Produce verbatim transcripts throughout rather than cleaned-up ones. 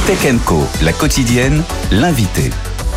Tech and Co, la quotidienne, l'invité.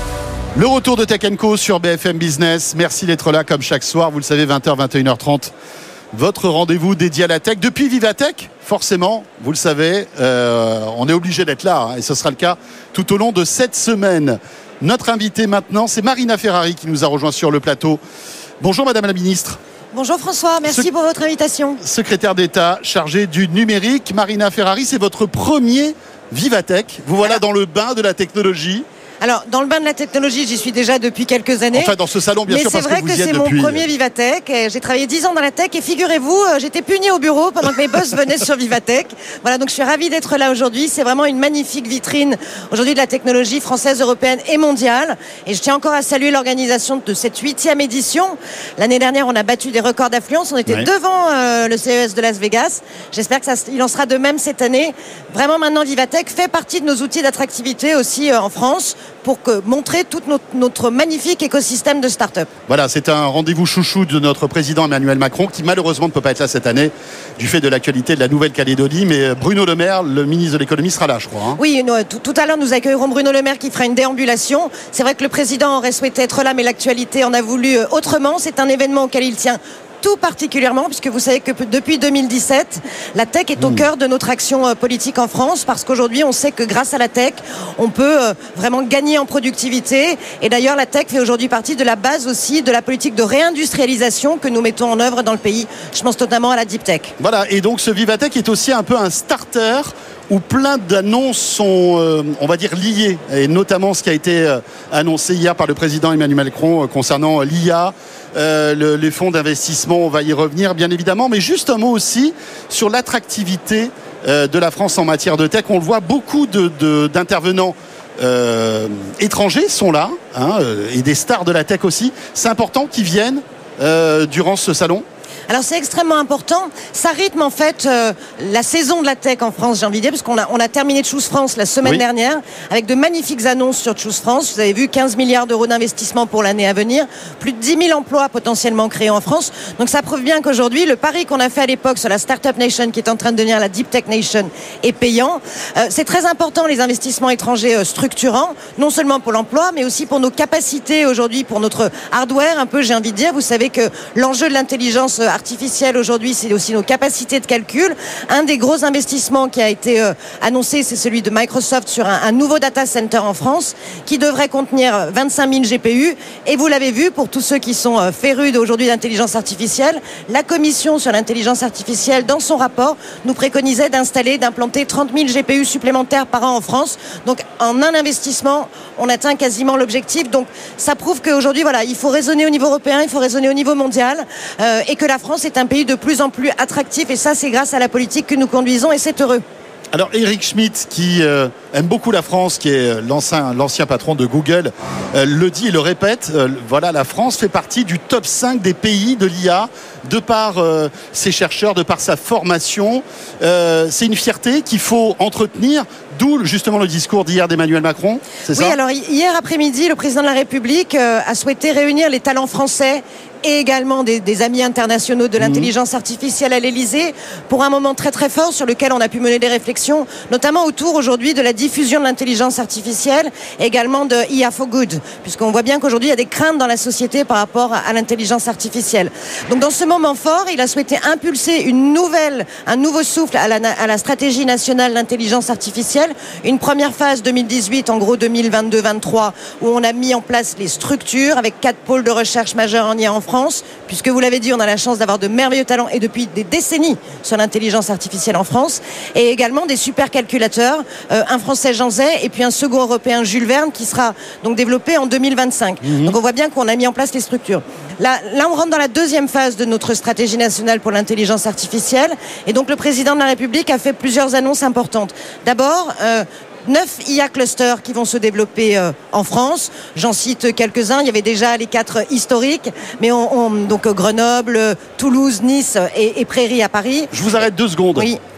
Le retour de Tech and Co sur B F M Business. Merci d'être là comme chaque soir. Vous le savez, vingt heures, vingt et une heures trente. Votre rendez-vous dédié à la tech. Depuis Vivatech, forcément, vous le savez, euh, on est obligé d'être là. Hein, et ce sera le cas tout au long de cette semaine. Notre invitée maintenant, c'est Marina Ferrari qui nous a rejoint sur le plateau. Bonjour Madame la Ministre. Bonjour François, merci Se... pour votre invitation. Secrétaire d'État chargée du numérique. Marina Ferrari, c'est votre premier Vivatech. Vous voilà Alors... dans le bain de la technologie. Alors, dans le bain de la technologie, j'y suis déjà depuis quelques années. Enfin, dans ce salon, bien mais sûr, parce que vous y êtes depuis. Mais c'est vrai que c'est mon premier Vivatech. J'ai travaillé dix ans dans la tech et figurez-vous, j'étais punie au bureau pendant que mes boss venaient sur Vivatech. Voilà, donc je suis ravie d'être là aujourd'hui. C'est vraiment une magnifique vitrine aujourd'hui de la technologie française, européenne et mondiale. Et je tiens encore à saluer l'organisation de cette huitième édition. L'année dernière, on a battu des records d'affluence. On était ouais. devant euh, le C E S de Las Vegas. J'espère que ça, il en sera de même cette année. Vraiment, maintenant, Vivatech fait partie de nos outils d'attractivité aussi euh, en France, pour que, montrer tout notre, notre magnifique écosystème de start-up. Voilà, c'est un rendez-vous chouchou de notre président Emmanuel Macron, qui malheureusement ne peut pas être là cette année du fait de l'actualité de la Nouvelle-Calédonie, mais Bruno Le Maire, le ministre de l'économie, sera là, je crois. Hein. Oui, nous, tout, tout à l'heure, nous accueillerons Bruno Le Maire qui fera une déambulation. C'est vrai que le président aurait souhaité être là, mais l'actualité en a voulu autrement. C'est un événement auquel il tient tout particulièrement, puisque vous savez que depuis deux mille dix-sept, la tech est au mmh. cœur de notre action politique en France, parce qu'aujourd'hui, on sait que grâce à la tech, on peut vraiment gagner en productivité. Et d'ailleurs, la tech fait aujourd'hui partie de la base aussi de la politique de réindustrialisation que nous mettons en œuvre dans le pays. Je pense notamment à la deep tech. Voilà, et donc ce Vivatech est aussi un peu un starter où plein d'annonces sont, euh, on va dire, liées, et notamment ce qui a été euh, annoncé hier par le président Emmanuel Macron euh, concernant euh, l'I A, euh, le, les fonds d'investissement, on va y revenir bien évidemment, mais juste un mot aussi sur l'attractivité euh, de la France en matière de tech. On le voit, beaucoup de, de, d'intervenants euh, étrangers sont là, hein, et des stars de la tech aussi. C'est important qu'ils viennent euh, durant ce salon. Alors c'est extrêmement important. Ça rythme en fait euh, la saison de la tech en France, j'ai envie de dire, parce qu'on a, on a terminé Choose France la semaine oui. dernière avec de magnifiques annonces sur Choose France. Vous avez vu quinze milliards d'euros d'investissement pour l'année à venir, plus de dix mille emplois potentiellement créés en France. Donc ça prouve bien qu'aujourd'hui, le pari qu'on a fait à l'époque sur la Startup Nation, qui est en train de devenir la Deep Tech Nation, est payant. Euh, c'est très important, les investissements étrangers euh, structurants, non seulement pour l'emploi, mais aussi pour nos capacités aujourd'hui, pour notre hardware, un peu, j'ai envie de dire. Vous savez que l'enjeu de l'intelligence euh, artificielle aujourd'hui, c'est aussi nos capacités de calcul. Un des gros investissements qui a été euh, annoncé, c'est celui de Microsoft sur un, un nouveau data center en France qui devrait contenir vingt-cinq mille G P U. Et vous l'avez vu, pour tous ceux qui sont euh, férus aujourd'hui d'intelligence artificielle, la Commission sur l'intelligence artificielle, dans son rapport, nous préconisait d'installer, d'implanter trente mille G P U supplémentaires par an en France. Donc en un investissement, on atteint quasiment l'objectif. Donc ça prouve qu'aujourd'hui, voilà, il faut raisonner au niveau européen, il faut raisonner au niveau mondial, euh, et que la France est un pays de plus en plus attractif, et ça c'est grâce à la politique que nous conduisons, et c'est heureux. Alors Eric Schmidt, qui euh, aime beaucoup la France, qui est l'ancien, l'ancien patron de Google, euh, le dit et le répète, euh, voilà, la France fait partie du top cinq des pays de l'I A, de par euh, ses chercheurs, de par sa formation. Euh, c'est une fierté qu'il faut entretenir, d'où justement le discours d'hier d'Emmanuel Macron, c'est ça ? Oui, alors hier après-midi, le président de la République euh, a souhaité réunir les talents français et également des, des amis internationaux de l'intelligence artificielle à l'Élysée pour un moment très très fort sur lequel on a pu mener des réflexions, notamment autour aujourd'hui de la diffusion de l'intelligence artificielle et également de I A for Good, puisqu'on voit bien qu'aujourd'hui il y a des craintes dans la société par rapport à, à l'intelligence artificielle. Donc dans ce moment fort, il a souhaité impulser une nouvelle, un nouveau souffle à la, à la stratégie nationale d'intelligence artificielle, une première phase deux mille dix-huit, en gros deux mille vingt-deux vingt-trois, où on a mis en place les structures avec quatre pôles de recherche majeurs en I A en France, puisque vous l'avez dit, on a la chance d'avoir de merveilleux talents et depuis des décennies sur l'intelligence artificielle en France, et également des supercalculateurs, euh, un français Jean Zay et puis un second européen Jules Verne qui sera donc développé en deux mille vingt-cinq. Mmh. Donc on voit bien qu'on a mis en place les structures. Là, là, on rentre dans la deuxième phase de notre stratégie nationale pour l'intelligence artificielle, et donc le président de la République a fait plusieurs annonces importantes. D'abord, euh, neuf I A clusters qui vont se développer euh, en France. J'en cite quelques-uns. Il y avait déjà les quatre historiques, mais on, on, donc Grenoble, Toulouse, Nice et, et Prairie à Paris. Je vous arrête deux secondes. Oui.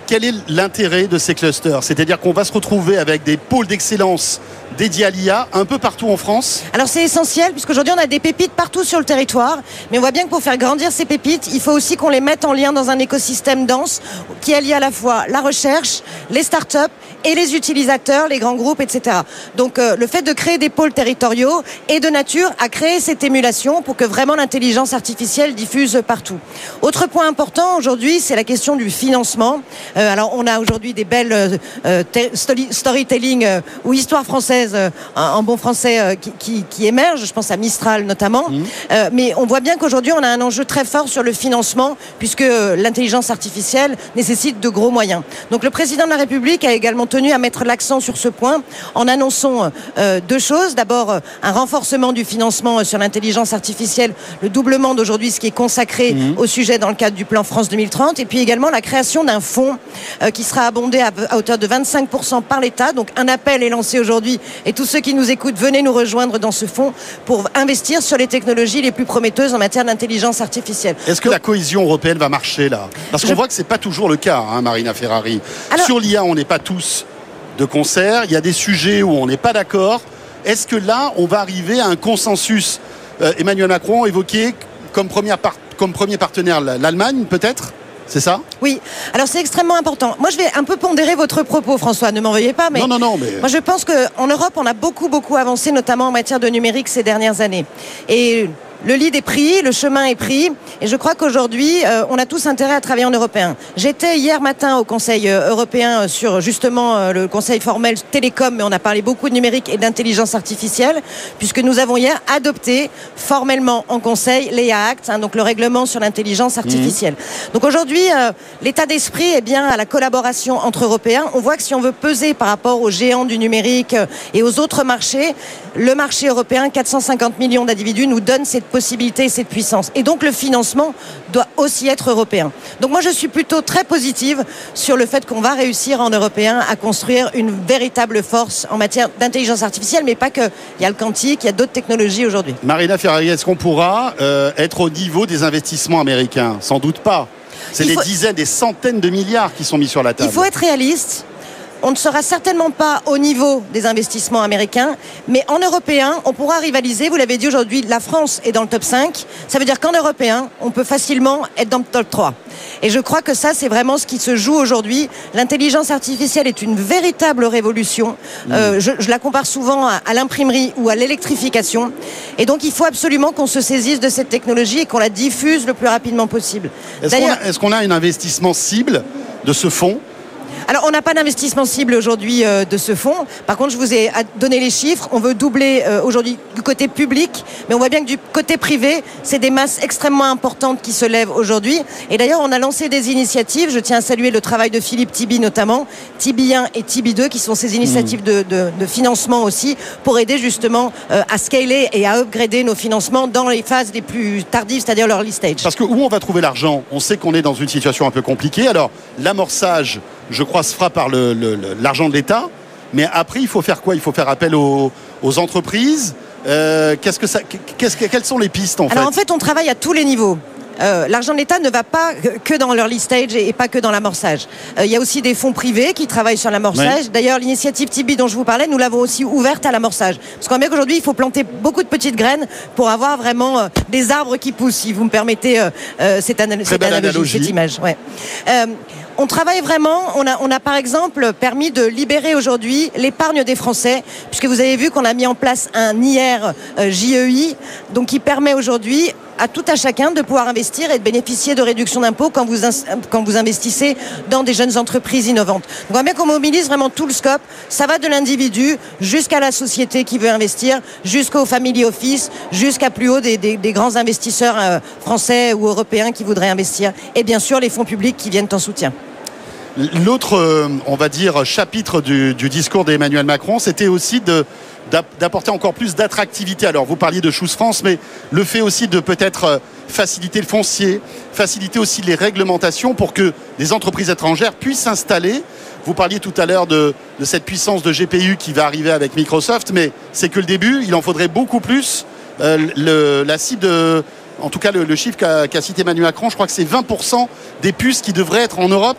quel est l'intérêt de ces clusters? C'est-à-dire qu'on va se retrouver avec des pôles d'excellence dédiés à l'I A un peu partout en France? Alors c'est essentiel puisqu'aujourd'hui on a des pépites partout sur le territoire, mais on voit bien que pour faire grandir ces pépites, il faut aussi qu'on les mette en lien dans un écosystème dense qui allie à la fois la recherche, les startups et les utilisateurs, les grands groupes, et cetera. Donc euh, le fait de créer des pôles territoriaux est de nature à créer cette émulation pour que vraiment l'intelligence artificielle diffuse partout. Autre point important aujourd'hui, c'est la question du financement. Euh, alors on a aujourd'hui des belles euh, storytelling euh, ou histoires françaises euh, en bon français euh, qui, qui, qui émergent. Je pense à Mistral notamment. Mmh. Euh, mais on voit bien qu'aujourd'hui on a un enjeu très fort sur le financement puisque euh, l'intelligence artificielle nécessite de gros moyens. Donc le président de la République a également tenu à mettre l'accent sur ce point en annonçant euh, deux choses. D'abord, euh, un renforcement du financement euh, sur l'intelligence artificielle, le doublement d'aujourd'hui ce qui est consacré mmh. au sujet dans le cadre du plan France deux mille trente, et puis également la création d'un fonds euh, qui sera abondé à, à hauteur de vingt-cinq pour cent par l'État. Donc un appel est lancé aujourd'hui et tous ceux qui nous écoutent, venez nous rejoindre dans ce fonds pour investir sur les technologies les plus prometteuses en matière d'intelligence artificielle. Est-ce que Donc, la cohésion européenne va marcher là? Parce qu'on je... voit que c'est pas toujours le cas, hein, Marina Ferrari. Alors... Sur l'I A, on n'est pas tous de concert, il y a des sujets où on n'est pas d'accord. Est-ce que là, on va arriver à un consensus? euh, Emmanuel Macron évoqué comme, première par- comme premier partenaire l'Allemagne, peut-être? C'est ça? Oui. Alors c'est extrêmement important. Moi je vais un peu pondérer votre propos, François, ne m'en veuillez pas. Mais non, non, non. Mais... Moi je pense qu'en Europe, on a beaucoup, beaucoup avancé, notamment en matière de numérique ces dernières années. Et le lead est pris, le chemin est pris, et je crois qu'aujourd'hui, euh, on a tous intérêt à travailler en européen. J'étais hier matin au Conseil euh, européen sur justement euh, le Conseil formel télécom, mais on a parlé beaucoup de numérique et d'intelligence artificielle, puisque nous avons hier adopté formellement en Conseil l'E A Act, hein, donc le règlement sur l'intelligence artificielle. Mmh. Donc aujourd'hui, euh, l'état d'esprit est bien à la collaboration entre Européens. On voit que si on veut peser par rapport aux géants du numérique euh, et aux autres marchés, le marché européen, quatre cent cinquante millions d'individus, nous donne cette possibilité et cette puissance. Et donc le financement doit aussi être européen. Donc moi je suis plutôt très positive sur le fait qu'on va réussir en européen à construire une véritable force en matière d'intelligence artificielle, mais pas que. Il y a le quantique, il y a d'autres technologies aujourd'hui. Marina Ferrari, est-ce qu'on pourra euh, être au niveau des investissements américains? Sans doute pas. C'est des faut... dizaines, des centaines de milliards qui sont mis sur la table. Il faut être réaliste. On ne sera certainement pas au niveau des investissements américains, mais en européen, on pourra rivaliser. Vous l'avez dit aujourd'hui, la France est dans le top cinq. Ça veut dire qu'en européen, on peut facilement être dans le top trois. Et je crois que ça, c'est vraiment ce qui se joue aujourd'hui. L'intelligence artificielle est une véritable révolution. Mmh. Euh, je, je la compare souvent à, à l'imprimerie ou à l'électrification. Et donc, il faut absolument qu'on se saisisse de cette technologie et qu'on la diffuse le plus rapidement possible. Est-ce qu'on a, est-ce qu'on a un investissement cible de ce fonds ? Alors, on n'a pas d'investissement cible aujourd'hui euh, de ce fonds. Par contre, je vous ai donné les chiffres. On veut doubler euh, aujourd'hui du côté public, mais on voit bien que du côté privé, c'est des masses extrêmement importantes qui se lèvent aujourd'hui. Et d'ailleurs, on a lancé des initiatives. Je tiens à saluer le travail de Philippe Tibi notamment, Tibi un et Tibi deux, qui sont ces initiatives mmh. de, de, de financement aussi, pour aider justement euh, à scaler et à upgrader nos financements dans les phases les plus tardives, c'est-à-dire l'early stage. Parce que où on va trouver l'argent? On sait qu'on est dans une situation un peu compliquée. Alors, l'amorçage, je crois, se fera par le, le, l'argent de l'État. Mais après, il faut faire quoi? Il faut faire appel aux, aux entreprises. Euh, qu'est-ce que ça, qu'est-ce que, quelles sont les pistes en fait? Alors en fait, on travaille à tous les niveaux. Euh, l'argent de l'État ne va pas que dans l'early stage et pas que dans l'amorçage. Euh, il y a aussi des fonds privés qui travaillent sur l'amorçage. Oui. D'ailleurs, l'initiative Tibi dont je vous parlais, nous l'avons aussi ouverte à l'amorçage. Parce qu'on voit bien qu'aujourd'hui, il faut planter beaucoup de petites graines pour avoir vraiment euh, des arbres qui poussent, si vous me permettez euh, euh, cette, ana- cette analogie, analogie, cette image. Ouais. Euh, On travaille vraiment, on a, on a par exemple permis de libérer aujourd'hui l'épargne des Français, puisque vous avez vu qu'on a mis en place un I R euh, J E I, donc qui permet aujourd'hui à tout à chacun de pouvoir investir et de bénéficier de réductions d'impôts quand vous, ins- quand vous investissez dans des jeunes entreprises innovantes. Donc on voit bien qu'on mobilise vraiment tout le scope, ça va de l'individu jusqu'à la société qui veut investir, jusqu'au family office, jusqu'à plus haut des, des, des grands investisseurs euh, français ou européens qui voudraient investir, et bien sûr les fonds publics qui viennent en soutien. L'autre, euh, on va dire, chapitre du, du discours d'Emmanuel Macron, c'était aussi de, d'apporter encore plus d'attractivité. Alors, vous parliez de Choose France, mais le fait aussi de peut-être faciliter le foncier, faciliter aussi les réglementations pour que des entreprises étrangères puissent s'installer. Vous parliez tout à l'heure de, de cette puissance de G P U qui va arriver avec Microsoft, mais c'est que le début, il en faudrait beaucoup plus. Euh, le, la cible de... En tout cas, le, le chiffre qu'a, qu'a cité Emmanuel Macron, je crois que c'est vingt pour cent des puces qui devraient être en Europe.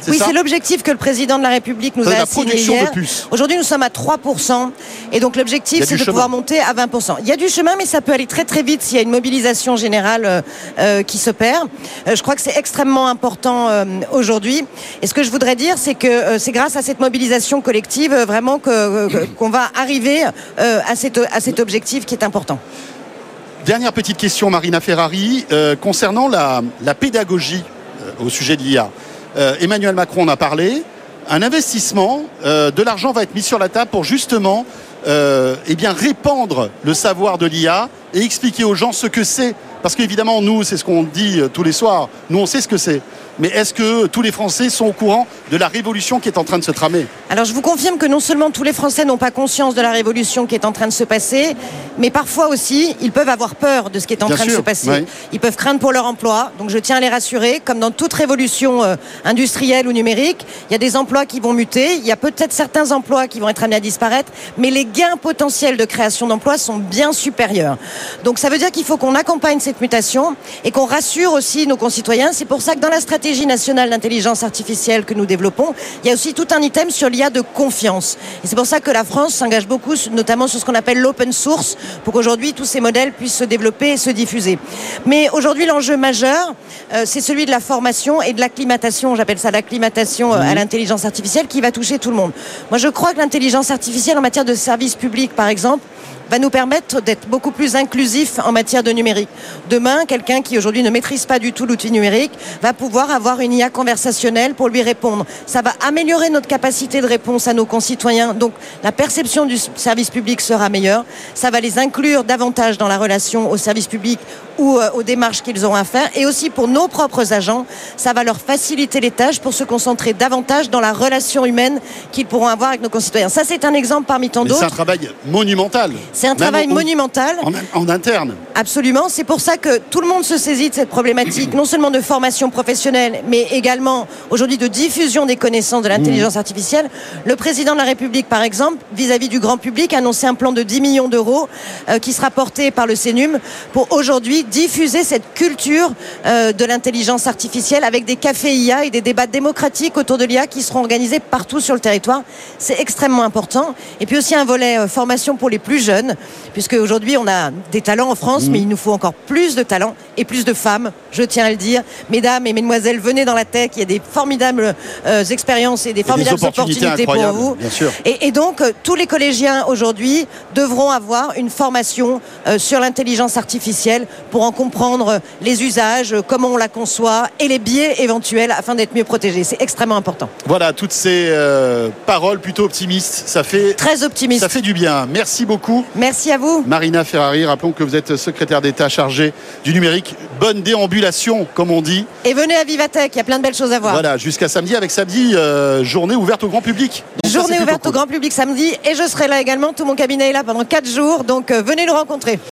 Oui, ça c'est l'objectif que le président de la République nous de a la assigné production hier. de puces. Aujourd'hui, nous sommes à trois pour cent. Et donc, l'objectif, c'est de chemin. pouvoir monter à vingt pour cent. Il y a du chemin, mais ça peut aller très très vite s'il y a une mobilisation générale euh, euh, qui s'opère. Euh, je crois que c'est extrêmement important euh, aujourd'hui. Et ce que je voudrais dire, c'est que euh, c'est grâce à cette mobilisation collective euh, vraiment que, euh, qu'on va arriver euh, à, cette, à cet objectif qui est important. Dernière petite question, Marina Ferrari, euh, concernant la, la pédagogie euh, au sujet de l'I A. Euh, Emmanuel Macron en a parlé. Un investissement, euh, de l'argent va être mis sur la table pour justement euh, eh bien, répandre le savoir de l'I A et expliquer aux gens ce que c'est. Parce qu'évidemment, nous, c'est ce qu'on dit euh, tous les soirs, nous on sait ce que c'est. Mais est-ce que tous les Français sont au courant de la révolution qui est en train de se tramer ? Alors je vous confirme que non seulement tous les Français n'ont pas conscience de la révolution qui est en train de se passer, mais parfois aussi, ils peuvent avoir peur de ce qui est en Bien train sûr, de se passer. oui. Ils peuvent craindre pour leur emploi. Donc je tiens à les rassurer, comme dans toute révolution euh, industrielle ou numérique, il y a des emplois qui vont muter, il y a peut-être certains emplois qui vont être amenés à disparaître, mais les gains potentiels de création d'emplois sont bien supérieurs. Donc ça veut dire qu'il faut qu'on accompagne cette mutation et qu'on rassure aussi nos concitoyens. C'est pour ça que dans la stratégie nationale d'intelligence artificielle que nous développons, il y a aussi tout un item sur l'I A de confiance. Et c'est pour ça que la France s'engage beaucoup, notamment sur ce qu'on appelle l'open source, pour qu'aujourd'hui tous ces modèles puissent se développer et se diffuser. Mais aujourd'hui, l'enjeu majeur, euh, c'est celui de la formation et de l'acclimatation. J'appelle ça l'acclimatation euh, à l'intelligence artificielle qui va toucher tout le monde. Moi, je crois que l'intelligence artificielle en matière de services publics, par exemple, va nous permettre d'être beaucoup plus inclusif en matière de numérique. Demain, quelqu'un qui aujourd'hui ne maîtrise pas du tout l'outil numérique va pouvoir avoir une I A conversationnelle pour lui répondre. Ça va améliorer notre capacité de réponse à nos concitoyens. Donc, la perception du service public sera meilleure. Ça va les inclure davantage dans la relation au service public ou euh, aux démarches qu'ils auront à faire. Et aussi pour nos propres agents, ça va leur faciliter les tâches pour se concentrer davantage dans la relation humaine qu'ils pourront avoir avec nos concitoyens. Ça, c'est un exemple parmi tant Mais d'autres. c'est un travail monumental. C'est un Même travail au- monumental. En, en interne. Absolument. C'est pour ça que tout le monde se saisit de cette problématique, non seulement de formation professionnelle, mais également aujourd'hui de diffusion des connaissances de l'intelligence artificielle. Le président de la République, par exemple, vis-à-vis du grand public, a annoncé un plan de dix millions d'euros euh, qui sera porté par le CNUM pour aujourd'hui diffuser cette culture euh, de l'intelligence artificielle avec des cafés I A et des débats démocratiques autour de l'I A qui seront organisés partout sur le territoire. C'est extrêmement important. Et puis aussi un volet euh, formation pour les plus jeunes, puisque aujourd'hui on a des talents en France, mmh. mais il nous faut encore plus de talents et plus de femmes, je tiens à le dire. Mesdames et mesdemoiselles, venez dans la tech, il y a des formidables euh, expériences et des formidables des opportunités, opportunités pour vous. bien sûr. Et, et donc, euh, tous les collégiens aujourd'hui devront avoir une formation euh, sur l'intelligence artificielle pour en comprendre euh, les usages, euh, comment on la conçoit et les biais éventuels afin d'être mieux protégés. C'est extrêmement important. Voilà, toutes ces euh, paroles plutôt optimistes, ça fait, Très optimiste. ça fait du bien. Merci beaucoup. Merci à vous. Marina Ferrari, rappelons que vous êtes secrétaire d'État chargée du numérique. Bonne déambulation, comme on dit. Et venez à Vivatech, il y a plein de belles choses à voir. Voilà, jusqu'à samedi, avec samedi, euh, journée ouverte au grand public. Donc ça, Journée c'est plutôt ouverte cool. au grand public samedi et je serai là également. Tout mon cabinet est là pendant quatre jours, donc euh, venez nous rencontrer.